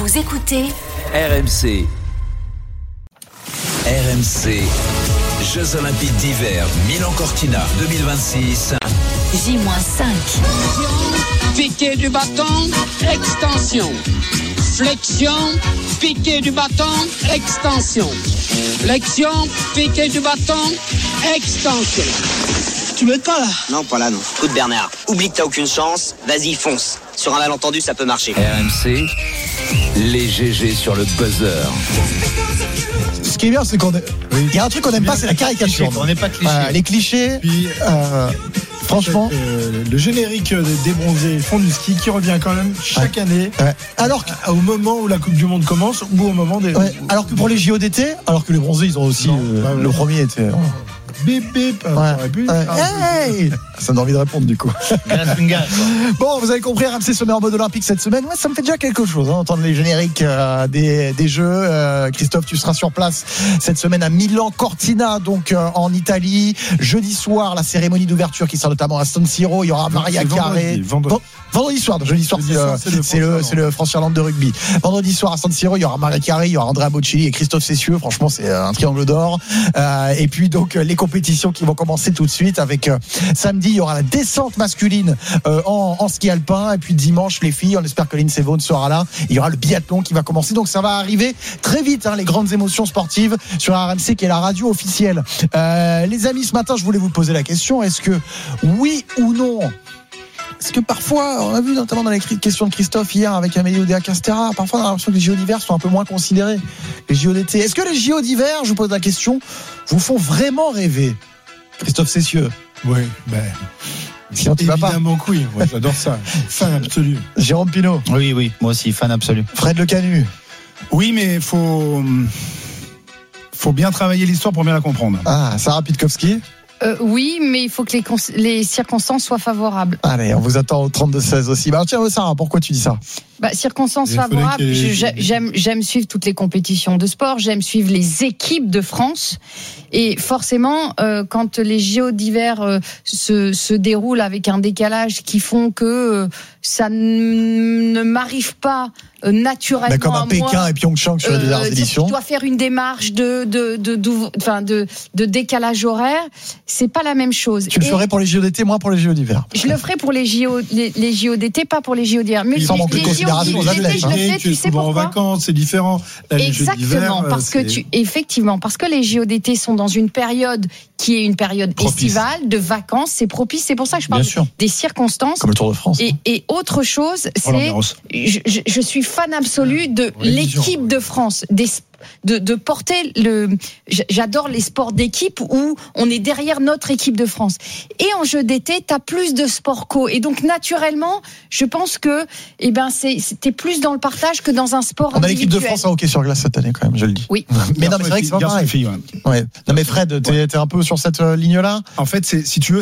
Vous écoutez RMC. RMC. Jeux Olympiques d'hiver Milan-Cortina 2026. J-5. Piqué du bâton, extension. Flexion, piqué du bâton, extension. Flexion, piqué du bâton, extension. Tu m'aides pas là? Non, pas là, non. Écoute Bernard, oublie que t'as aucune chance, vas-y fonce. Sur un malentendu, ça peut marcher. RMC, les GG sur le buzzer. Ce qui est bien, c'est qu'on est... Il y a un truc qu'on n'aime pas, c'est la caricature. On n'est pas cliché. Les clichés. Puis, franchement, le générique des bronzés font du ski qui revient quand même chaque année. Ouais. Alors au moment où la Coupe du Monde commence ou au moment des. Ouais. Alors que pour les JO d'été, alors que les bronzés, ils ont aussi le premier était. Bip bip. Hey, ça me donne envie de répondre du coup. Bon, vous avez compris, RMC se met en mode olympique cette semaine. Ouais, ça me fait déjà quelque chose, entendre les génériques des Jeux. Christophe, tu seras sur place cette semaine à Milan-Cortina, donc en Italie. Jeudi soir, la cérémonie d'ouverture qui sera notamment à San Siro. Il y aura Maria Carré. Vendredi soir. Jeudi soir, c'est le France-Irlande de rugby. Vendredi soir à San Siro, il y aura Maria Carré, il y aura Andrea Bocelli et Christophe Cessieux. Franchement, c'est un triangle d'or. Et puis donc les compétitions qui vont commencer tout de suite avec samedi, il y aura la descente masculine en ski alpin, et puis dimanche les filles, on espère que Lindsey Vonn sera là. Il y aura le biathlon qui va commencer, donc ça va arriver très vite, les grandes émotions sportives sur RMC qui est la radio officielle. Les amis, ce matin je voulais vous poser la question, est-ce que oui ou non, parce que parfois, on a vu notamment dans les questions de Christophe hier avec Amélie Oudéa-Castéra, parfois on a l'impression que les JO d'hiver sont un peu moins considérés que les JO d'été. Est-ce que les JO d'hiver, je vous pose la question, vous font vraiment rêver? Christophe Cessieux. Oui, sinon tu vas pas. Évidemment que oui, moi j'adore ça. Fan absolu. Jérôme Pinault. Oui, moi aussi, fan absolu. Fred Le Canu. Oui, mais faut bien travailler l'histoire pour bien la comprendre. Sarah Pitkowski. Oui, mais il faut que les circonstances soient favorables. Allez, on vous attend au 32-16 aussi. Tiens, Sarah, pourquoi tu dis ça? Circonstances favorables, j'aime suivre toutes les compétitions de sport, j'aime suivre les équipes de France, et forcément quand les JO d'hiver se déroulent avec un décalage qui font que ça ne m'arrive pas naturellement comme à Pékin moi, et Pyeongchang sur les dernières éditions. Je dois faire une démarche de décalage horaire, c'est pas la même chose. Tu le ferais pour les JO d'été, moi pour les JO d'hiver. Je le ferai pour les JO d'été, pas pour les JO d'hiver. Mais il s'en manque de considération aux athlètes. Je le fais, tu sais pourquoi ? En vacances, c'est différent. Là, exactement, parce que les JO d'été sont dans une période qui est une période estivale, de vacances, c'est propice. C'est pour ça que je parle des circonstances. Comme le Tour de France. Et autre chose, c'est, je suis fan absolu de l'équipe de France, de porter j'adore les sports d'équipe où on est derrière notre équipe de France. Et en jeu d'été, t'as plus de sport co. Et donc, naturellement, je pense que, t'es plus dans le partage que dans un sport individuel. On a l'équipe de France en hockey sur glace cette année, quand même, je le dis. Oui. Mais non, mais c'est vrai que c'est pas pareil. Ouais. Non, mais Fred, t'es un peu sur cette ligne-là? En fait, si tu veux,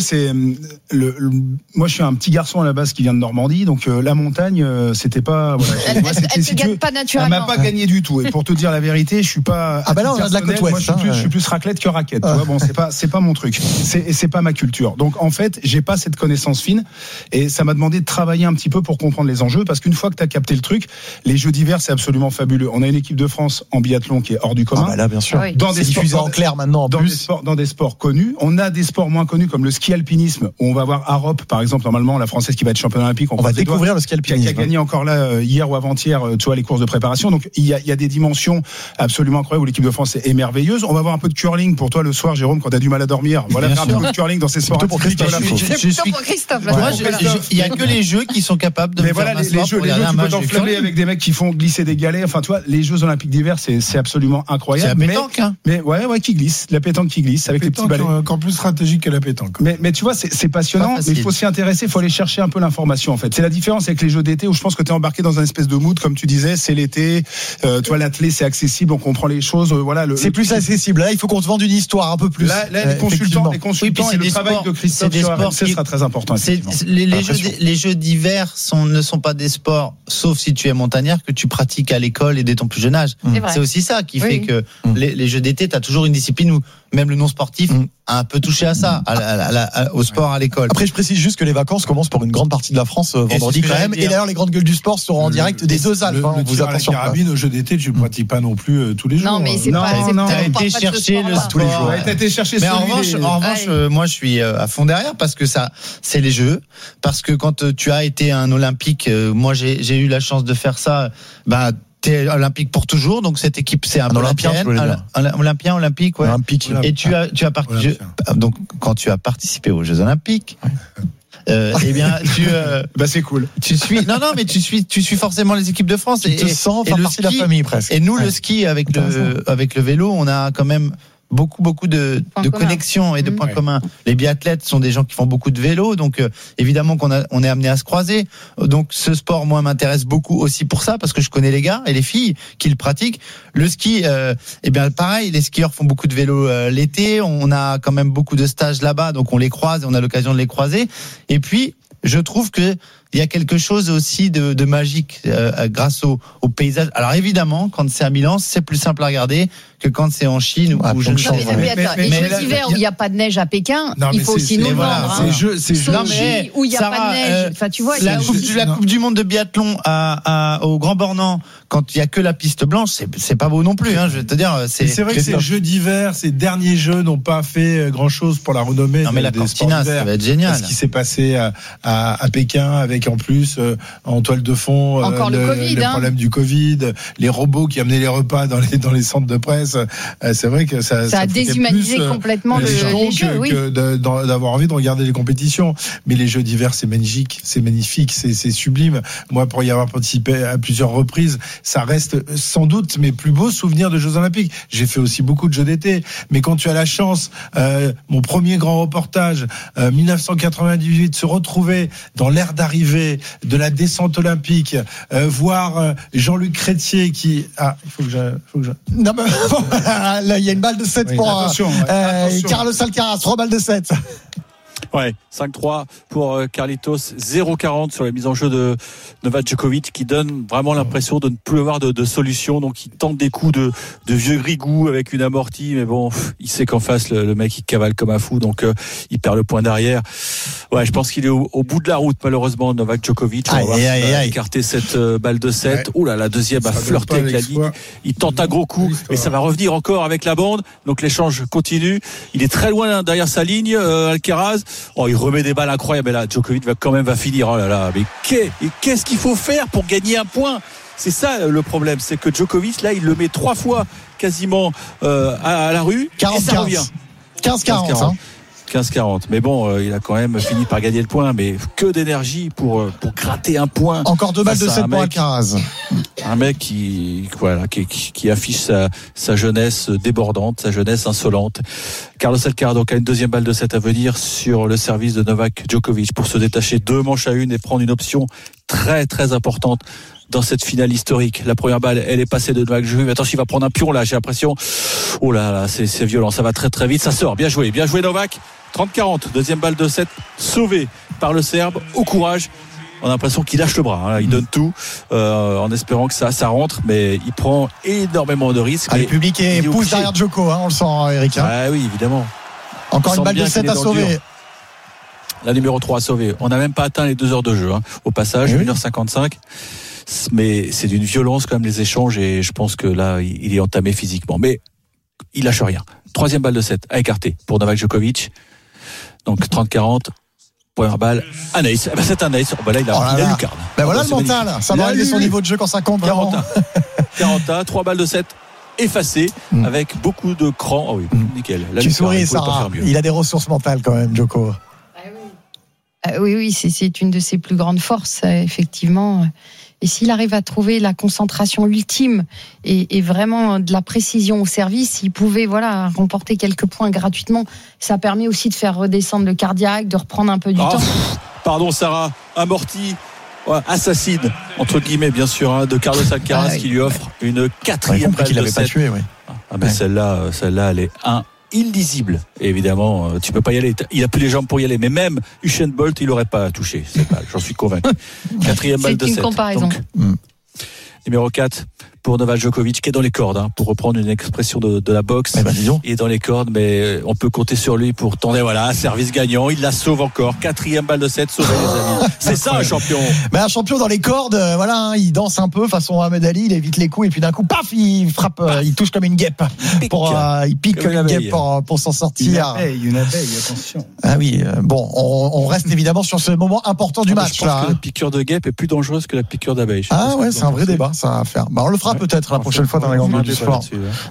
moi, je suis un petit garçon à la base qui vient de Normandie, donc la montagne, c'était pas, elle te gagne pas naturellement. Elle m'a pas gagné du tout. Et pour te dire la vérité, je suis pas. Là, on est de la côte ouest. Moi, je suis plus raclette que raquette. Tu vois, bon, c'est pas mon truc. C'est pas ma culture. Donc, en fait, j'ai pas cette connaissance fine. Et ça m'a demandé de travailler un petit peu pour comprendre les enjeux. Parce qu'une fois que t'as capté le truc, les Jeux d'hiver, c'est absolument fabuleux. On a une équipe de France en biathlon qui est hors du commun. Là, bien sûr. Oui. Dans des sports en clair maintenant. Dans des sports connus. On a des sports moins connus comme le ski alpinisme, où on va voir Arop, par exemple, normalement, la Française qui va être championne olympique. On va découvrir le ski alpinisme. Qui a gagné encore là, hier ou avant-hier, tu vois, les courses de préparation. Donc, il y a des dimensions absolument incroyables où l'équipe de France est merveilleuse. On va voir un peu de curling pour toi le soir, Jérôme, quand t'as du mal à dormir. Voilà, faire un peu de curling dans ces sports. Pour Christophe. Il y a que les jeux qui sont capables de. Mais voilà, les jeux, tu peux t'enflammer avec des mecs qui font glisser des galets. Enfin, tu vois, les Jeux Olympiques d'hiver, c'est absolument incroyable. C'est la pétanque, mais ouais, qui glisse. La pétanque qui glisse avec les petits balais. Encore plus stratégique que la pétanque. Mais tu vois, c'est passionnant. Mais il faut s'y intéresser. Il faut aller chercher un peu l'information, en fait. C'est la différence avec les Jeux d'été où je pense que t'es embarqué dans un espèce de mood, comme tu disais, c'est l'été. Tu vois, l'athlé, c'est accessible, on comprend les choses. Voilà, c'est plus accessible. Là, il faut qu'on te vende une histoire un peu plus. Là, les consultants et le travail de Christophe sur RMC sera très important. Les Jeux d'hiver ne sont pas des sports, sauf si tu es montagnard, que tu pratiques à l'école et dès ton plus jeune âge. C'est aussi ça qui fait que les Jeux d'été, tu as toujours une discipline où même le non sportif, a un peu touché à ça, au sport à l'école. Après, je précise juste que les vacances commencent pour une grande partie de la France vendredi quand même. Et d'ailleurs, les grandes gueules du sport seront en direct des deux Alpes. Le tir à la carabine au jeu d'été, tu ne pratiques pas non plus tous les jours. Non, mais c'est pas. T'as été chercher le sport tous les jours. T'as été chercher. Mais en revanche, moi, je suis à fond derrière parce que ça, c'est les Jeux. Parce que quand tu as été un Olympique, moi, j'ai eu la chance de faire ça. T'es olympique pour toujours, donc cette équipe c'est un olympien, olympien, olympique, ouais. Olympique. Et tu as donc quand tu as participé aux Jeux Olympiques, eh bien c'est cool. Tu suis forcément les équipes de France et tu te sens faire partie de la famille presque. Et nous le ski avec le vélo, on a quand même beaucoup de connexions et de points communs. Les biathlètes sont des gens qui font beaucoup de vélo, donc évidemment on est amené à se croiser. Donc ce sport, moi, m'intéresse beaucoup aussi pour ça, parce que je connais les gars et les filles qui le pratiquent. Le ski, pareil, les skieurs font beaucoup de vélo l'été. On a quand même beaucoup de stages là-bas, donc on les croise et on a l'occasion de les croiser. Et puis, je trouve que il y a quelque chose aussi de magique grâce au paysage. Alors évidemment, quand c'est à Milan, c'est plus simple à regarder que quand c'est en Chine ou je ne sais pas. Les Jeux d'hiver où il n'y a pas de neige à Pékin, il faut aussi nous le vendre. Sochi où il n'y a pas de neige. Enfin, tu vois, la Coupe du Monde de biathlon au Grand Bornand, quand il n'y a que la piste blanche, c'est pas beau non plus. Je vais te dire, c'est vrai que ces Jeux d'hiver, ces derniers Jeux n'ont pas fait grand chose pour la renommée. Non mais la Cortina, ça va être génial. Ce qui s'est passé à Pékin avec en plus en toile de fond le problème du Covid, les robots qui amenaient les repas dans les centres de presse. C'est vrai que ça a déshumanisé complètement les Jeux, que d'avoir envie de regarder les compétitions. Mais les Jeux d'hiver, c'est magnifique, c'est sublime. Moi, pour y avoir participé à plusieurs reprises, ça reste sans doute mes plus beaux souvenirs de Jeux Olympiques. J'ai fait aussi beaucoup de Jeux d'été, mais quand tu as la chance, mon premier grand reportage, 1998, se retrouver dans l'aire d'arrivée de la descente olympique, voir Jean-Luc Crétier qui... il faut que je... Non, mais là, il y a une balle de 7 pour Carlos Alcaraz, 3 balles de 7. Ouais, 5-3 pour Carlitos, 0-40 sur la mise en jeu de Novak Djokovic, qui donne vraiment l'impression de ne plus avoir de solution. Donc il tente des coups de vieux grigou avec une amortie, mais bon, il sait qu'en face le mec il cavale comme un fou, donc il perd le point derrière. Ouais, je pense qu'il est au bout de la route malheureusement, Novak Djokovic. On va voir s'il va écarter cette balle de 7. Ouais. Ouh là, la deuxième a flirté avec la ligne. Il tente un gros coup et ça va revenir encore avec la bande. Donc l'échange continue. Il est très loin derrière sa ligne, Alcaraz. Oh, il remet des balles incroyables. Mais là, Djokovic va finir. Oh là là, mais qu'est-ce qu'il faut faire pour gagner un point? C'est ça le problème, c'est que Djokovic, là, il le met 3 fois quasiment à la rue. 40, et ça revient. 15-40. 15-40. Mais bon, il a quand même fini par gagner le point. Mais que d'énergie pour gratter un point. Encore 2 balles de 7 pour Alcaraz. Un mec qui affiche sa jeunesse débordante, sa jeunesse insolente. Carlos Alcaraz donc a une deuxième balle de 7 à venir sur le service de Novak Djokovic pour se détacher 2 manches à 1 et prendre une option très très importante dans cette finale historique. La première balle, elle est passée de Novak Djokovic. Attention, il va prendre un pion là, j'ai l'impression. Oh là là, c'est violent, ça va très très vite, ça sort. Bien joué Novak. 30-40, deuxième balle de 7, sauvée par le Serbe, au courage. On a l'impression qu'il lâche le bras, il donne tout en espérant que ça rentre, mais il prend énormément de risques. Le public pousse derrière Djoko, on le sent, Eric. Ah oui, évidemment. Encore une balle de 7 à sauver. La numéro 3 à sauver. On n'a même pas atteint les 2 heures de jeu, au passage, 1h55. Mais c'est d'une violence quand même les échanges, et je pense que là, il est entamé physiquement. Mais il lâche rien. Troisième balle de 7 à écarter pour Novak Djokovic. Donc 30-40. Première balle, un ace. C'est un ace. Là, il a lucarne. Voilà le mental. Magnifique. Ça va régler son niveau de jeu quand ça compte. 40, 3 balles de 7 effacées avec beaucoup de cran. Oh oui, nickel. Tu souris, Sarah. Il a des ressources mentales quand même, Djoko. Oui, c'est une de ses plus grandes forces, effectivement. Et s'il arrive à trouver la concentration ultime et vraiment de la précision au service, s'il pouvait remporter quelques points gratuitement, ça permet aussi de faire redescendre le cardiaque, de reprendre un peu du temps. Pardon Sarah, amorti, assassine, entre guillemets bien sûr, de Carlos Alcaraz qui lui offre une 4e balle de 7. Pas tué, celle-là, elle est illisible. Et évidemment, tu peux pas y aller. Il a plus les jambes pour y aller. Mais même Usain Bolt, il aurait pas touché. J'en suis convaincu. 4e balle de 7. C'est une comparaison. Donc, numéro 4 pour Novak Djokovic, qui est dans les cordes, pour reprendre une expression de la boxe. Il est dans les cordes, mais on peut compter sur lui pour tenter, un service gagnant. Il la sauve encore. 4e balle de 7 sauvée, les amis. C'est ça, un champion. Un champion dans les cordes, il danse un peu façon Mohamed Ali, il évite les coups et puis d'un coup, paf, il frappe, il touche comme une guêpe. Il pique comme une guêpe pour s'en sortir. Une abeille, attention. Ah oui, on reste évidemment sur ce moment important du match. Je pense que la piqûre de guêpe est plus dangereuse que la piqûre d'abeille. Ah ouais, c'est un vrai débat, ça à faire. On le fera peut-être la prochaine fois dans la grande du sport.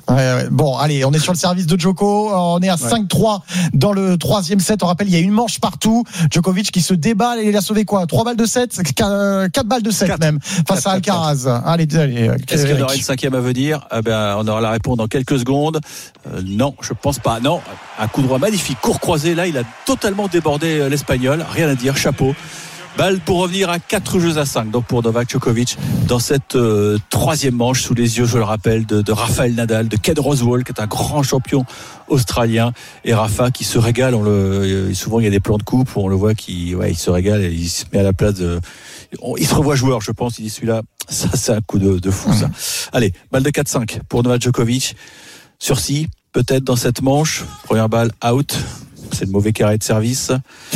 Bon, allez, on est sur le service de Djoko. On est à 5-3 dans le 3e set. On rappelle, il y a une manche partout. Djokovic qui se débat. Il a sauvé quoi? 3 balles de 7, 4 balles de 7 même face à Alcaraz. Allez. Est-ce qu'il y en aura une 5e à venir? On aura la réponse dans quelques secondes. Non, je pense pas. Non, un coup droit magnifique, court croisé. Là, il a totalement débordé l'Espagnol. Rien à dire, chapeau. Balle pour revenir à 4-5, donc pour Novak Djokovic dans cette 3e manche, sous les yeux, je le rappelle, de Rafael Nadal, de Ken Rosewall, qui est un grand champion australien, et Rafa qui se régale. Souvent il y a des plans de coupe où on le voit il se régale et il se met à la place il se revoit joueur, je pense. Il dit celui-là, ça c'est un coup de fou, ça. Allez, balle de 4-5 pour Novak Djokovic. Sursis peut-être dans cette manche. Première balle out. C'est le mauvais carré de service.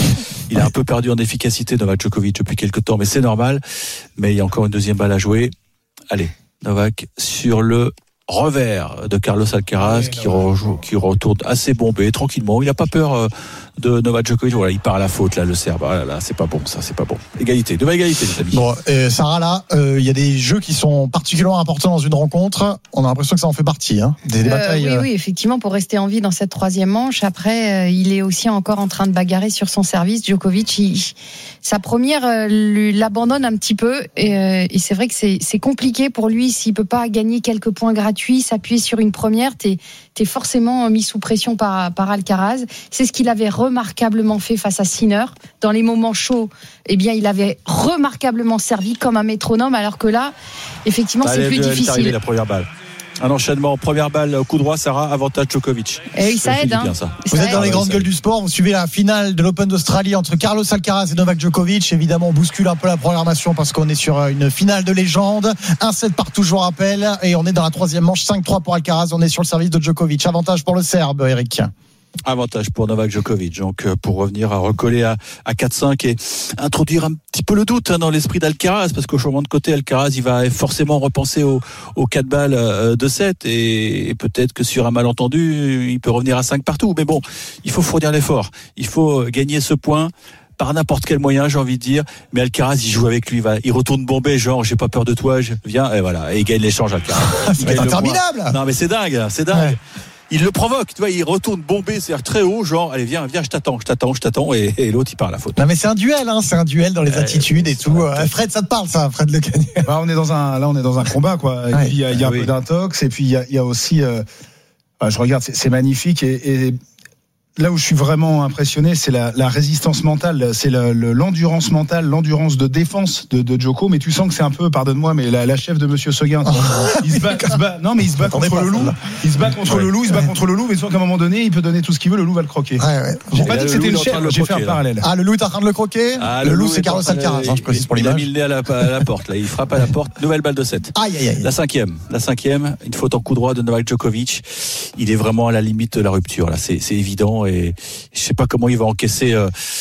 Il a un peu perdu en efficacité, Novak Djokovic, depuis quelques temps, mais c'est normal. Mais il y a encore une 2e balle à jouer. Allez, Novak sur le revers de Carlos Alcaraz, qui retourne assez bombé, tranquillement. Il n'a pas peur de Novak Djokovic. Voilà, il part à la faute, là, le Serbe. Là, c'est pas bon, ça, c'est pas bon. Égalité, nouvelle égalité, les amis. Bon, Sarah, là, il y a des jeux qui sont particulièrement importants dans une rencontre. On a l'impression que ça en fait partie, des batailles. Oui, effectivement, pour rester en vie dans cette 3e manche. Après, il est aussi encore en train de bagarrer sur son service. Djokovic, sa première l'abandonne un petit peu, et c'est vrai que c'est compliqué pour lui s'il peut pas gagner quelques points gratuits. S'appuyer sur une première, t'es forcément mis sous pression par Alcaraz. C'est ce qu'il avait remarquablement fait face à Sinner. Dans les moments chauds, il avait remarquablement servi comme un métronome, alors que là, effectivement, c'est plus difficile. La première balle. Un enchaînement, première balle, coup droit, Sarah, avantage Djokovic. Et oui, ça aide. Bien, ça. Vous êtes dans les grandes gueules du sport, vous suivez la finale de l'Open d'Australie entre Carlos Alcaraz et Novak Djokovic. Évidemment, on bouscule un peu la programmation parce qu'on est sur une finale de légende. 1-7 partout, je vous rappelle. Et on est dans la 3e manche, 5-3 pour Alcaraz. On est sur le service de Djokovic. Avantage pour le Serbe, Eric. Avantage pour Novak Djokovic. Donc, pour revenir à recoller à 4-5 et introduire un petit peu le doute dans l'esprit d'Alcaraz, parce qu'au changement de côté, Alcaraz, il va forcément repenser aux 4 balles de 7, et peut-être que sur un malentendu, il peut revenir à 5 partout. Mais bon, il faut fournir l'effort. Il faut gagner ce point par n'importe quel moyen, j'ai envie de dire. Mais Alcaraz, il joue avec lui, il retourne bomber, genre, j'ai pas peur de toi, je viens, et voilà. Et il gagne l'échange, Alcaraz. C'est interminable! Non, mais c'est dingue. Ouais. Il le provoque, il retourne bomber, c'est-à-dire très haut, genre, allez, viens, je t'attends, et l'autre, il part à la faute. Non, mais c'est un duel, c'est un duel dans les attitudes et tout. Fred, ça te parle, ça, Fred Le Cagnier? On est dans un combat, quoi. Et puis, il y a un peu d'intox, et puis, il y a aussi, je regarde, c'est magnifique, et là où je suis vraiment impressionné, c'est la résistance mentale, c'est l'endurance mentale, l'endurance de défense de Djoko. Mais tu sens que c'est un peu, pardonne-moi, mais la chef de Monsieur Seguin. Il se bat contre le loup. Il se bat contre le loup, mais tu vois qu'à un moment donné, il peut donner tout ce qu'il veut, le loup va le croquer. J'ai pas dit que c'était une chèvre, j'ai fait un parallèle. Le loup est en train de le croquer. Le loup, c'est Carlos Alcaraz, je précise pour l'image. Il a mis le nez à la porte, là. Il frappe à la porte. Nouvelle balle de 7. Aïe. La cinquième, une faute en coup droit de Novak Djokovic. Il est vraiment à la limite de la rupture, là. C'est évident. Et je sais pas comment il va encaisser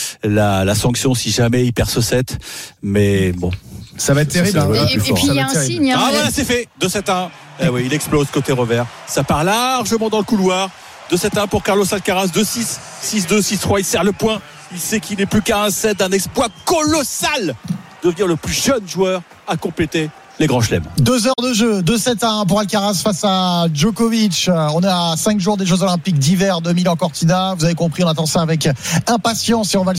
la sanction si jamais il perd ce set, mais bon, ça va être terrible. Et puis il y a un signe. Voilà, c'est fait. 2-7-1. Oui, il explose côté revers. Ça part largement dans le couloir. 2-7-1 pour Carlos Alcaraz. 2-6, 6-2, 6-3. Il serre le point. Il sait qu'il n'est plus qu'à un set d'un exploit colossal. Devenir le plus jeune joueur à compléter les grands chelems. 2 heures de jeu, 2-7-1 pour Alcaraz face à Djokovic. On est à 5 jours des Jeux Olympiques d'hiver 2000 en Cortina. Vous avez compris, on attend ça avec impatience et on va le